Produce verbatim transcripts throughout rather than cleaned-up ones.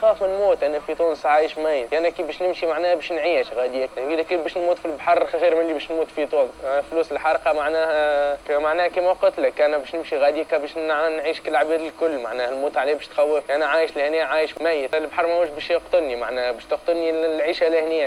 نخاف نموت. انا في تونس عايش ميت، انا كي باش نمشي معناها باش نعيش غادي اذا كي باش نموت في البحر خير من اللي باش نموت في تونس. فلوس الحرقه معناها معناها كما قلت لك انا باش نمشي غادي باش نعيش كالعباد الكل، معناها الموت عليه باش تخوف. انا عايش لهنا عايش ميت، البحر ماهوش باش يقتلني، معناها باش تقتلني العيشه لهنا.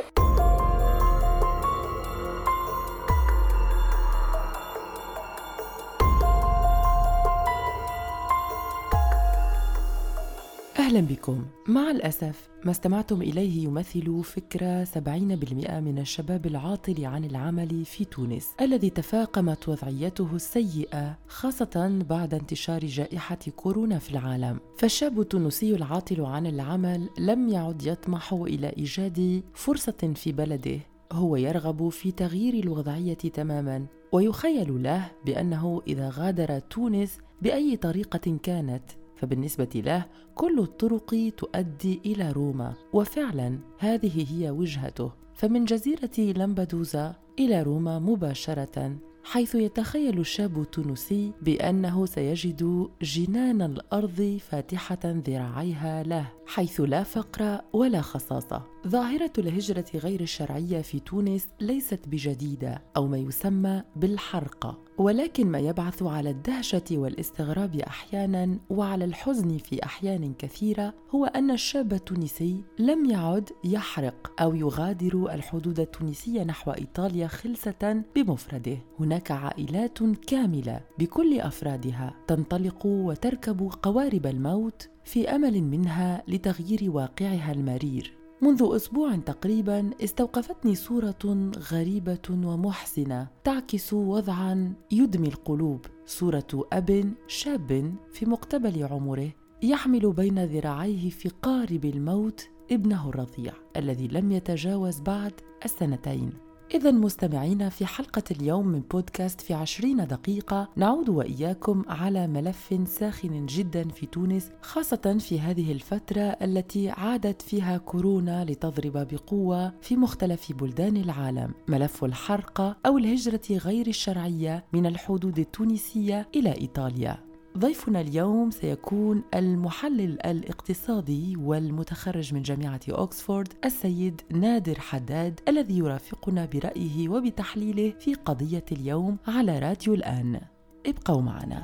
أهلا بكم. مع الأسف ما استمعتم إليه يمثل فكرة سبعين بالمئة من الشباب العاطل عن العمل في تونس الذي تفاقمت وضعيته السيئة خاصة بعد انتشار جائحة كورونا في العالم. فالشاب التونسي العاطل عن العمل لم يعد يطمح إلى إيجاد فرصة في بلده، هو يرغب في تغيير الوضعية تماما، ويخيل له بأنه إذا غادر تونس بأي طريقة كانت فبالنسبة له كل الطرق تؤدي إلى روما، وفعلا هذه هي وجهته. فمن جزيرة لامبدوزا إلى روما مباشرة، حيث يتخيل الشاب التونسي بأنه سيجد جنان الأرض فاتحة ذراعيها له، حيث لا فقر ولا خصاصة. ظاهرة الهجرة غير الشرعية في تونس ليست بجديدة أو ما يسمى بالحرقة، ولكن ما يبعث على الدهشة والاستغراب أحياناً وعلى الحزن في أحيان كثيرة هو أن الشاب التونسي لم يعد يحرق أو يغادر الحدود التونسية نحو إيطاليا خلسة بمفرده. هناك عائلات كاملة بكل أفرادها تنطلق وتركب قوارب الموت في أمل منها لتغيير واقعها المرير. منذ أسبوع تقريباً استوقفتني صورة غريبة ومحزنة تعكس وضعاً يدمي القلوب، صورة أب شاب في مقتبل عمره يحمل بين ذراعيه في قارب الموت ابنه الرضيع الذي لم يتجاوز بعد السنتين. إذن مستمعين، في حلقة اليوم من بودكاست في عشرين دقيقة نعود وإياكم على ملف ساخن جدا في تونس، خاصة في هذه الفترة التي عادت فيها كورونا لتضرب بقوة في مختلف بلدان العالم، ملف الحرقة أو الهجرة غير الشرعية من الحدود التونسية إلى إيطاليا. ضيفنا اليوم سيكون المحلل الاقتصادي والمتخرج من جامعة أوكسفورد السيد نادر حداد، الذي يرافقنا برأيه وبتحليله في قضية اليوم على راديو الآن. ابقوا معنا.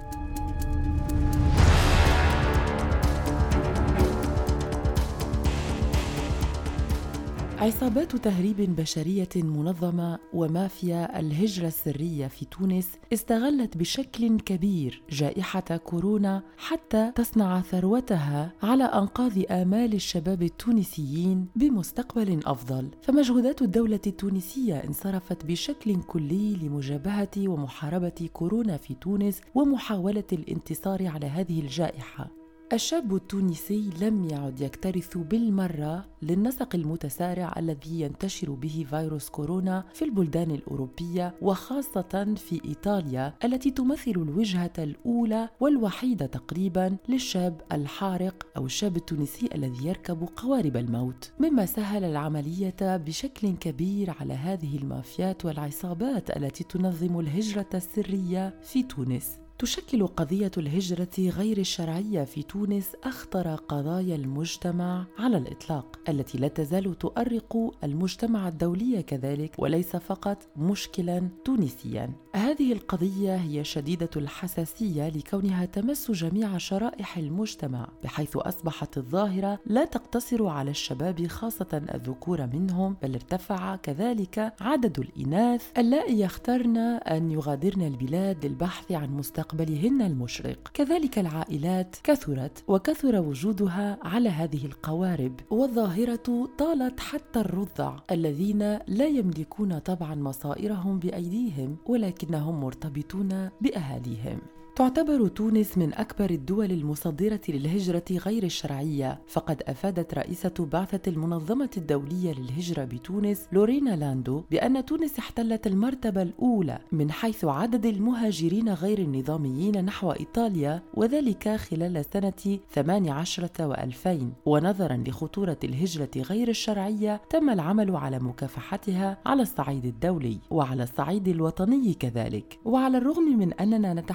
عصابات تهريب بشرية منظمة ومافيا الهجرة السرية في تونس استغلت بشكل كبير جائحة كورونا حتى تصنع ثروتها على أنقاض آمال الشباب التونسيين بمستقبل أفضل. فمجهودات الدولة التونسية انصرفت بشكل كلي لمجابهة ومحاربة كورونا في تونس ومحاولة الانتصار على هذه الجائحة. الشاب التونسي لم يعد يكترث بالمرة للنسق المتسارع الذي ينتشر به فيروس كورونا في البلدان الأوروبية، وخاصة في إيطاليا التي تمثل الوجهة الأولى والوحيدة تقريبا للشاب الحارق أو الشاب التونسي الذي يركب قوارب الموت، مما سهل العملية بشكل كبير على هذه المافيات والعصابات التي تنظم الهجرة السرية في تونس. تشكل قضية الهجرة غير الشرعية في تونس أخطر قضايا المجتمع على الإطلاق، التي لا تزال تؤرق المجتمع الدولي كذلك، وليس فقط مشكلاً تونسياً. هذه القضية هي شديدة الحساسية لكونها تمس جميع شرائح المجتمع، بحيث أصبحت الظاهرة لا تقتصر على الشباب خاصة الذكور منهم، بل ارتفع كذلك عدد الإناث اللائي يخترن أن يغادرن البلاد للبحث عن مستقبل مستقبلهن المشرق. كذلك العائلات كثرت وكثر وجودها على هذه القوارب، والظاهرة طالت حتى الرضع الذين لا يملكون طبعا مصائرهم بأيديهم ولكنهم مرتبطون بأهاليهم. تعتبر تونس من أكبر الدول المصدرة للهجرة غير الشرعية، فقد أفادت رئيسة بعثة المنظمة الدولية للهجرة بتونس لورينا لاندو بأن تونس احتلت المرتبة الأولى من حيث عدد المهاجرين غير النظاميين نحو إيطاليا، وذلك خلال سنة ثمانية عشر وألفين. ونظرا لخطورة الهجرة غير الشرعية تم العمل على مكافحتها على الصعيد الدولي وعلى الصعيد الوطني كذلك. وعلى الرغم من أننا نتحدث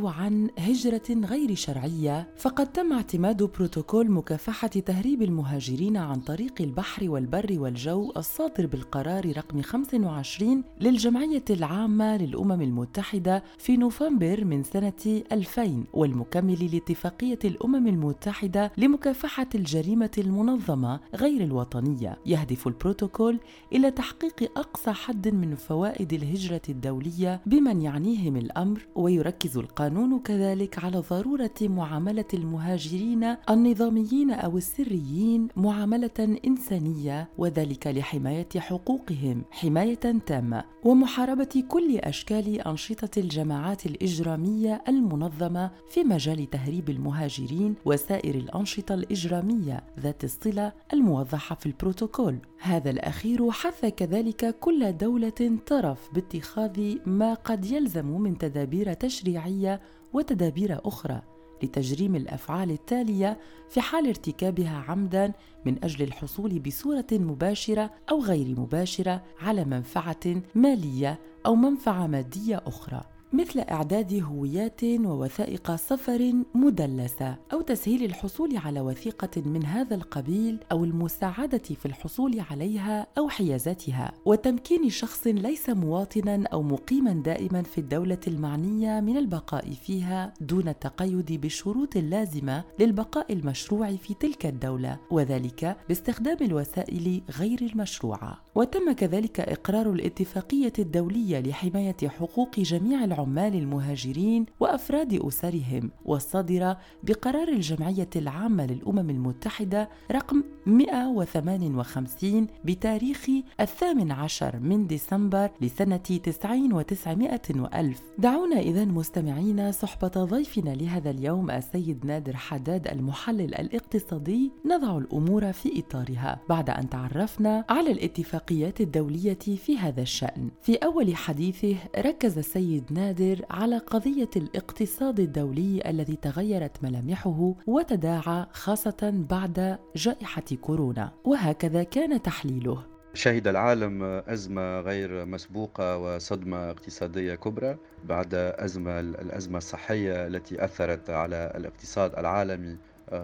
عن هجرة غير شرعية، فقد تم اعتماد بروتوكول مكافحة تهريب المهاجرين عن طريق البحر والبر والجو الصادر بالقرار رقم خمسة وعشرين للجمعية العامة للأمم المتحدة في نوفمبر من سنة ألفين، والمكمل لاتفاقية الأمم المتحدة لمكافحة الجريمة المنظمة غير الوطنية. يهدف البروتوكول إلى تحقيق أقصى حد من فوائد الهجرة الدولية بمن يعنيهم الأمر، ويركز القانون كذلك على ضرورة معاملة المهاجرين النظاميين أو السريين معاملة إنسانية، وذلك لحماية حقوقهم حماية تامة، ومحاربة كل أشكال أنشطة الجماعات الإجرامية المنظمة في مجال تهريب المهاجرين وسائر الأنشطة الإجرامية ذات الصلة الموضحة في البروتوكول. هذا الأخير حث كذلك كل دولة طرف باتخاذ ما قد يلزم من تدابير تشريعية وتدابير أخرى لتجريم الأفعال التالية في حال ارتكابها عمداً من أجل الحصول بصورة مباشرة أو غير مباشرة على منفعة مالية أو منفعة مادية أخرى، مثل إعداد هويات ووثائق سفر مدلسة، أو تسهيل الحصول على وثيقة من هذا القبيل، أو المساعدة في الحصول عليها أو حيازاتها، وتمكين شخص ليس مواطناً أو مقيماً دائماً في الدولة المعنية من البقاء فيها دون التقيد بالشروط اللازمة للبقاء المشروع في تلك الدولة، وذلك باستخدام الوسائل غير المشروعة. وتم كذلك إقرار الاتفاقية الدولية لحماية حقوق جميع العمال المهاجرين وأفراد أسرهم، والصادرة بقرار الجمعية العامة للأمم المتحدة رقم مئة وثمانية وخمسين بتاريخ الثامن عشر من ديسمبر لسنة تسعين وتسعمائة وألف. دعونا إذن مستمعين صحبة ضيفنا لهذا اليوم السيد نادر حداد المحلل الاقتصادي نضع الأمور في إطارها بعد أن تعرفنا على الاتفاقيات الدولية في هذا الشأن. في أول حديثه ركز السيد نادر على قضية الاقتصاد الدولي الذي تغيرت ملامحه وتداعى خاصة بعد جائحة كورونا، وهكذا كان تحليله. شهد العالم أزمة غير مسبوقة وصدمة اقتصادية كبرى بعد أزمة الأزمة الصحية التي أثرت على الاقتصاد العالمي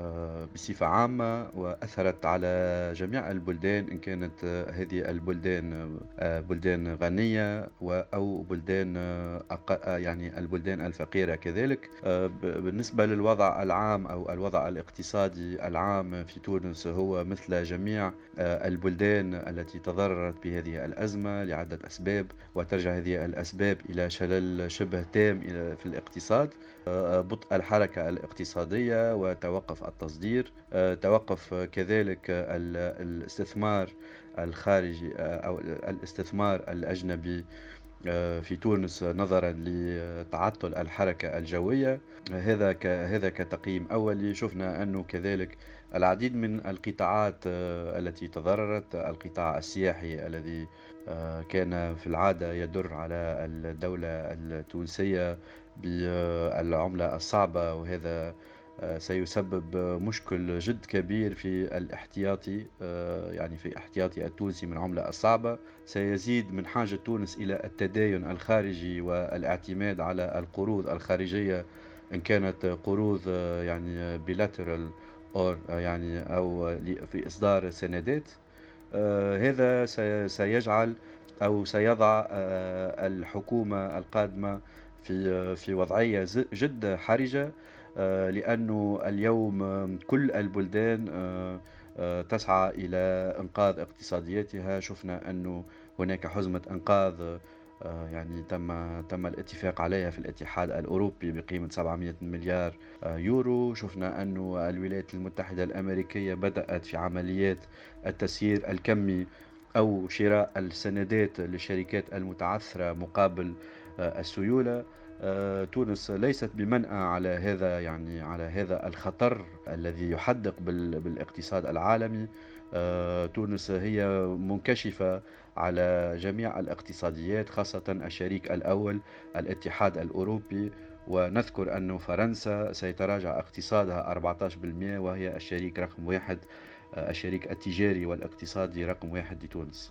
بصفة عامة، وأثرت على جميع البلدان، إن كانت هذه البلدان بلدان غنية أو بلدان يعني البلدان الفقيرة كذلك. بالنسبة للوضع العام أو الوضع الاقتصادي العام في تونس هو مثل جميع البلدان التي تضررت بهذه الأزمة لعدة أسباب، وترجع هذه الأسباب إلى شلل شبه تام في الاقتصاد، بطء الحركة الاقتصادية وتوقف التصدير، توقف كذلك الاستثمار الخارجي أو الاستثمار الأجنبي في تونس نظرا لتعطل الحركة الجوية. هذا هذا كتقييم أولي. شفنا أنه كذلك العديد من القطاعات التي تضررت، القطاع السياحي الذي كان في العادة يدر على الدولة التونسية بالعملة الصعبة، وهذا سيسبب مشكل جد كبير في الاحتياطي، يعني في احتياطي التونسي من العملة الصعبة. سيزيد من حاجة تونس إلى التداين الخارجي والاعتماد على القروض الخارجية، إن كانت قروض يعني bilateral أو يعني أو في إصدار سندات. هذا سيجعل أو سيضع الحكومة القادمة في في وضعية جد حرجة، لأنه اليوم كل البلدان تسعى إلى إنقاذ اقتصادياتها. شفنا أنه هناك حزمة إنقاذ يعني تم تم الاتفاق عليها في الاتحاد الأوروبي بقيمة سبعمائة مليار يورو. شفنا أنه الولايات المتحدة الأمريكية بدأت في عمليات التسيير الكمي أو شراء السندات للشركات المتعثرة مقابل السيولة. تونس ليست بمنأى على هذا يعني على هذا الخطر الذي يحدق بالاقتصاد العالمي. تونس هي منكشفة على جميع الاقتصاديات، خاصة الشريك الأول الاتحاد الأوروبي، ونذكر أن فرنسا سيتراجع اقتصادها أربعة عشر بالمئة، وهي الشريك رقم واحد، الشريك التجاري والاقتصادي رقم واحد لتونس.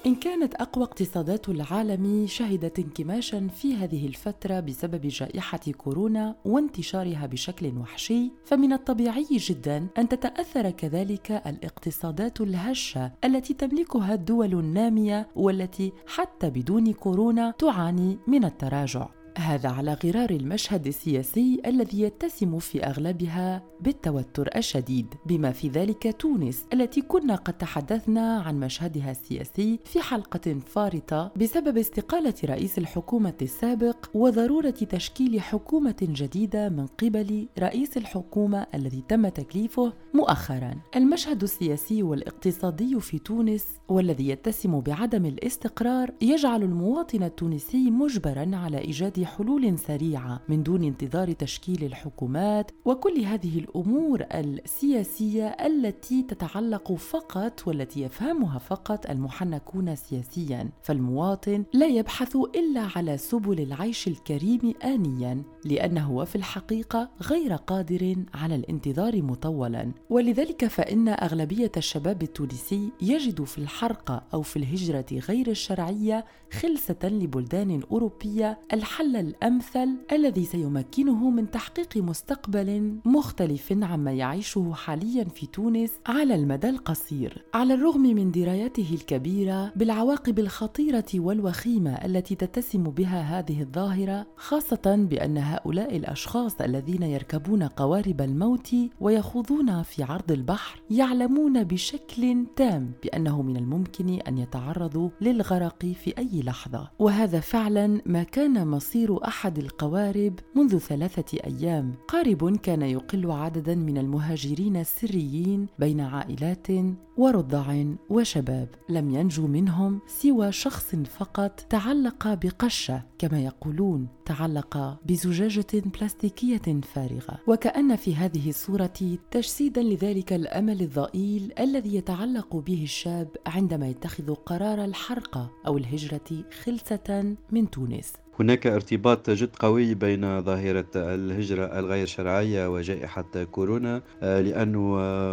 إن كانت أقوى اقتصادات العالم شهدت انكماشاً في هذه الفترة بسبب جائحة كورونا وانتشارها بشكل وحشي، فمن الطبيعي جداً أن تتأثر كذلك الاقتصادات الهشة التي تملكها الدول النامية والتي حتى بدون كورونا تعاني من التراجع. هذا على غرار المشهد السياسي الذي يتسم في أغلبها بالتوتر الشديد، بما في ذلك تونس التي كنا قد تحدثنا عن مشهدها السياسي في حلقة فارطة بسبب استقالة رئيس الحكومة السابق وضرورة تشكيل حكومة جديدة من قبل رئيس الحكومة الذي تم تكليفه مؤخراً. المشهد السياسي والاقتصادي في تونس والذي يتسم بعدم الاستقرار يجعل المواطن التونسي مجبراً على إيجاد حلول سريعة من دون انتظار تشكيل الحكومات وكل هذه الأمور السياسية التي تتعلق فقط والتي يفهمها فقط المحنكون سياسياً، فالمواطن لا يبحث إلا على سبل العيش الكريم آنياً لأنه في الحقيقة غير قادر على الانتظار مطولاً. ولذلك فإن أغلبية الشباب التونسي يجد في الحرقة أو في الهجرة غير الشرعية خلسة لبلدان أوروبية الحل الأمثل الذي سيمكنه من تحقيق مستقبل مختلف عما يعيشه حاليا في تونس على المدى القصير، على الرغم من درايته الكبيرة بالعواقب الخطيرة والوخيمة التي تتسم بها هذه الظاهرة، خاصة بأن هؤلاء الأشخاص الذين يركبون قوارب الموت ويخوضون في عرض البحر يعلمون بشكل تام بأنه من الممكن أن يتعرضوا للغرق في أي لحظة. وهذا فعلا ما كان مصير أحد القوارب منذ ثلاثة أيام. قارب كان يقل عددا من المهاجرين السريين بين عائلات ورضع وشباب، لم ينجو منهم سوى شخص فقط تعلق بقشة كما يقولون، تعلق بزجاجة بلاستيكية فارغة، وكأن في هذه الصورة تجسيدا لذلك الأمل الضئيل الذي يتعلق به الشاب عندما يتخذ قرار الحرقة أو الهجرة خلسة من تونس. هناك ارتباط جد قوي بين ظاهرة الهجرة الغير شرعية وجائحة كورونا، لأنه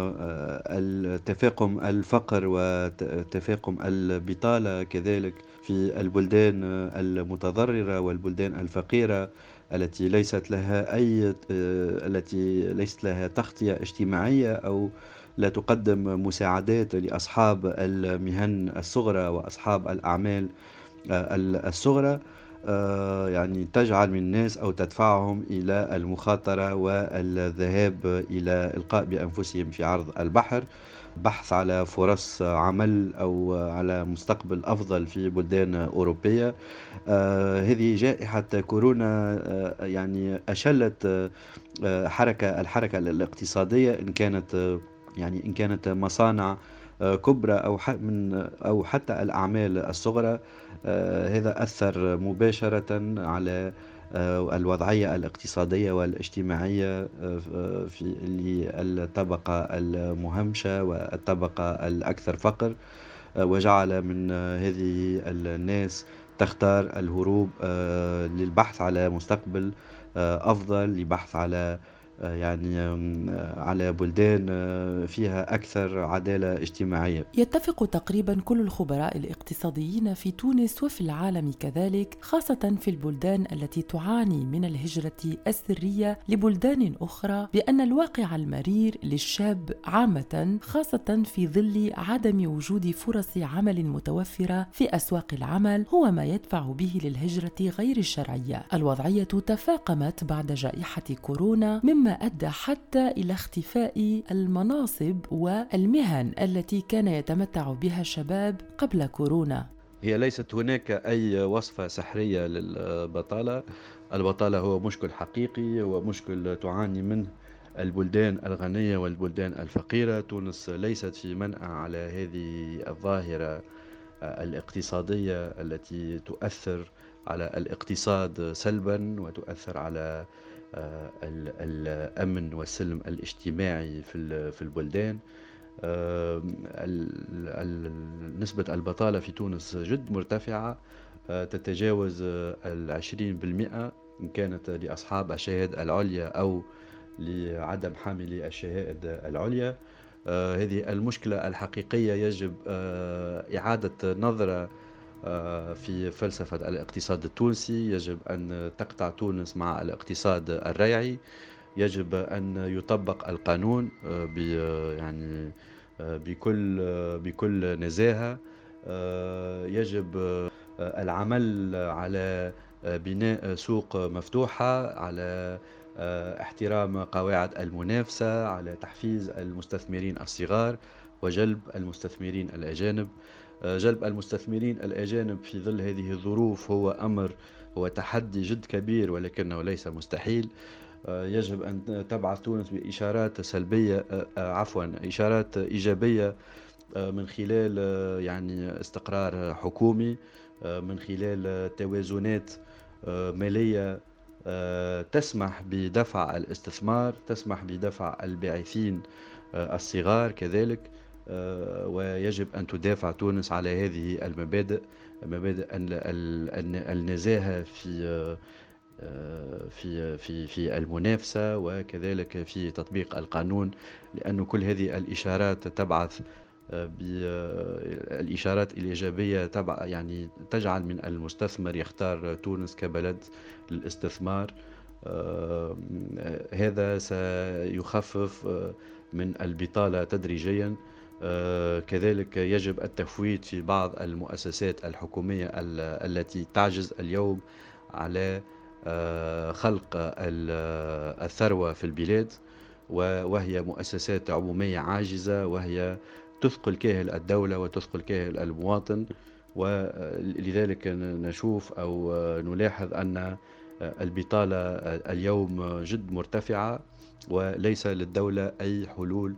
التفاقم الفقر وتفاقم البطالة كذلك في البلدان المتضررة والبلدان الفقيرة التي ليست لها أي التي ليست لها تغطية اجتماعية أو لا تقدم مساعدات لأصحاب المهن الصغرى وأصحاب الأعمال الصغرى، يعني تجعل من الناس أو تدفعهم إلى المخاطرة والذهاب إلى إلقاء بأنفسهم في عرض البحر، بحث على فرص عمل أو على مستقبل أفضل في بلدان أوروبية. آه هذه جائحة كورونا آه يعني أشلت آه حركة الحركة الاقتصادية، إن كانت يعني إن كانت مصانع كبرى أو من أو حتى الأعمال الصغرى. هذا أثر مباشرة على الوضعية الاقتصادية والاجتماعية في الطبقة المهمشة والطبقة الأكثر فقر، وجعل من هذه الناس تختار الهروب للبحث على مستقبل أفضل، للبحث على يعني على بلدان فيها أكثر عدالة اجتماعية. يتفق تقريبا كل الخبراء الاقتصاديين في تونس وفي العالم كذلك، خاصة في البلدان التي تعاني من الهجرة السرية لبلدان أخرى، بأن الواقع المرير للشاب عامة، خاصة في ظل عدم وجود فرص عمل متوفرة في أسواق العمل، هو ما يدفع به للهجرة غير الشرعية. الوضعية تفاقمت بعد جائحة كورونا، مما أدى حتى إلى اختفاء المناصب والمهن التي كان يتمتع بها الشباب قبل كورونا. هي ليست هناك أي وصفة سحرية للبطالة. البطالة هو مشكل حقيقي ومشكل تعاني منه البلدان الغنية والبلدان الفقيرة. تونس ليست في منأى على هذه الظاهرة الاقتصادية التي تؤثر على الاقتصاد سلبا وتؤثر على الأمن والسلم الاجتماعي في البلدان. نسبة البطالة في تونس جد مرتفعة، تتجاوز العشرين بالمئة إن كانت لأصحاب الشهادة العليا أو لعدم حاملي الشهادة العليا. آه، هذه المشكلة الحقيقية يجب آه، إعادة نظرة آه، في فلسفة الاقتصاد التونسي. يجب أن تقطع تونس مع الاقتصاد الريعي. يجب أن يطبق القانون آه، ب يعني آه، بكل آه، بكل نزاهة. آه، يجب آه، العمل على آه، بناء سوق مفتوحة، على آه، احترام قواعد المنافسة، على تحفيز المستثمرين الصغار وجلب المستثمرين الأجانب. آه، جلب المستثمرين الأجانب في ظل هذه الظروف هو أمر هو تحدي جد كبير، ولكنه ليس مستحيل. آه، يجب أن تبعث تونس بإشارات سلبية آه، آه، عفوا إشارات إيجابية آه، من خلال آه، يعني استقرار حكومي، آه، من خلال آه، توازنات آه، مالية آه، تسمح بدفع الاستثمار، تسمح بدفع الباعثين آه، الصغار كذلك. آه، ويجب أن تدافع تونس على هذه المبادئ، مبادئ ال- ال- الن- النزاهة في آه، آه، في في في المنافسة، وكذلك في تطبيق القانون، لأن كل هذه الإشارات تبعث آه، بالإشارات الإيجابية تبع يعني تجعل من المستثمر يختار تونس كبلد للاستثمار. آه، هذا سيخفف آه، من البطالة تدريجيا. آه، كذلك يجب التفويت في بعض المؤسسات الحكومية ال- التي تعجز اليوم على آه، خلق ال- الثروة في البلاد، و- وهي مؤسسات عمومية عاجزة، وهي تثقل كاهل الدولة وتثقل كاهل المواطن. ولذلك نشوف أو نلاحظ أن البطالة اليوم جد مرتفعة، وليس للدولة أي حلول.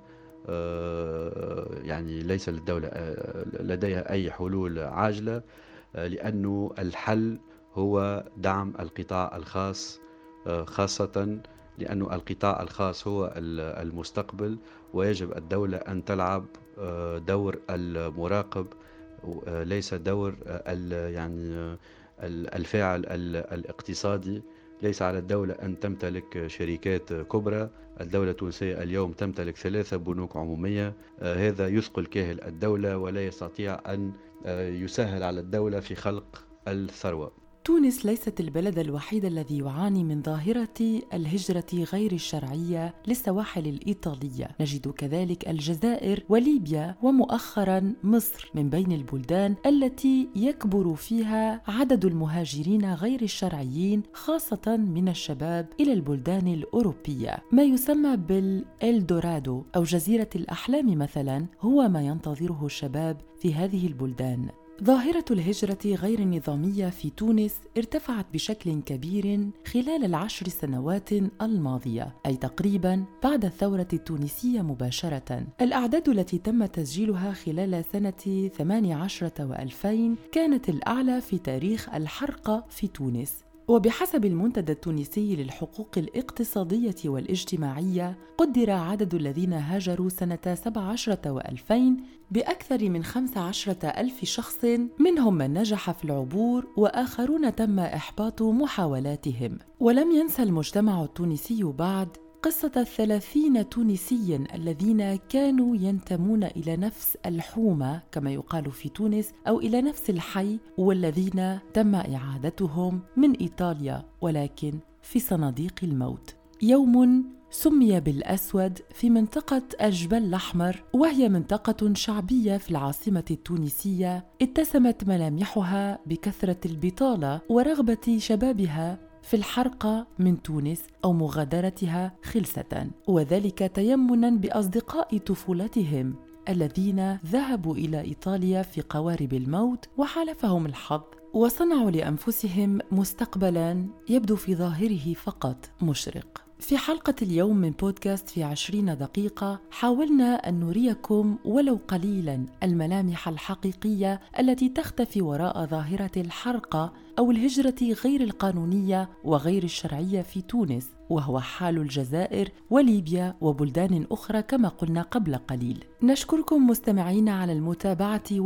آه، يعني ليس للدولة آه، لديها أي حلول عاجلة، آه، لأنه الحل هو دعم القطاع الخاص، آه، خاصة لأن القطاع الخاص هو ال- المستقبل، ويجب الدولة أن تلعب آه، دور المراقب، آه، ليس دور آه، ال- يعني آه، ال- الفاعل ال- الاقتصادي. ليس على الدولة أن تمتلك شركات كبرى. الدولة التونسية اليوم تمتلك ثلاثة بنوك عمومية. آه، هذا يثقل كاهل الدولة، ولا يستطيع أن آه، يسهل على الدولة في خلق الثروة. تونس ليست البلد الوحيد الذي يعاني من ظاهرة الهجرة غير الشرعية للسواحل الإيطالية. نجد كذلك الجزائر وليبيا ومؤخراً مصر من بين البلدان التي يكبر فيها عدد المهاجرين غير الشرعيين، خاصة من الشباب إلى البلدان الأوروبية. ما يسمى بالإلدورادو أو جزيرة الأحلام مثلاً هو ما ينتظره الشباب في هذه البلدان. ظاهرة الهجرة غير النظامية في تونس ارتفعت بشكل كبير خلال العشر سنوات الماضية، أي تقريباً بعد الثورة التونسية مباشرة. الأعداد التي تم تسجيلها خلال سنة ثمانية عشر وألفين كانت الأعلى في تاريخ الحرقة في تونس. وبحسب المنتدى التونسي للحقوق الاقتصادية والاجتماعية، قدر عدد الذين هاجروا سنة سبع عشرة وألفين بأكثر من خمس عشرة ألف شخص، منهم من نجح في العبور وآخرون تم إحباط محاولاتهم. ولم ينسى المجتمع التونسي بعد قصة الثلاثين تونسياً الذين كانوا ينتمون إلى نفس الحومة كما يقال في تونس أو إلى نفس الحي، والذين تم إعادتهم من إيطاليا ولكن في صناديق الموت. يوم سمي بالأسود في منطقة الجبل الأحمر، وهي منطقة شعبية في العاصمة التونسية اتسمت ملامحها بكثرة البطالة ورغبة شبابها في الحرقة من تونس أو مغادرتها خلسة، وذلك تيمناً بأصدقاء طفولتهم الذين ذهبوا إلى إيطاليا في قوارب الموت وحالفهم الحظ وصنعوا لأنفسهم مستقبلاً يبدو في ظاهره فقط مشرق. في حلقة اليوم من بودكاست في عشرين دقيقة حاولنا أن نريكم ولو قليلاً الملامح الحقيقية التي تختفي وراء ظاهرة الحرقة أو الهجرة غير القانونية وغير الشرعية في تونس، وهو حال الجزائر وليبيا وبلدان أخرى كما قلنا قبل قليل. نشكركم مستمعين على المتابعة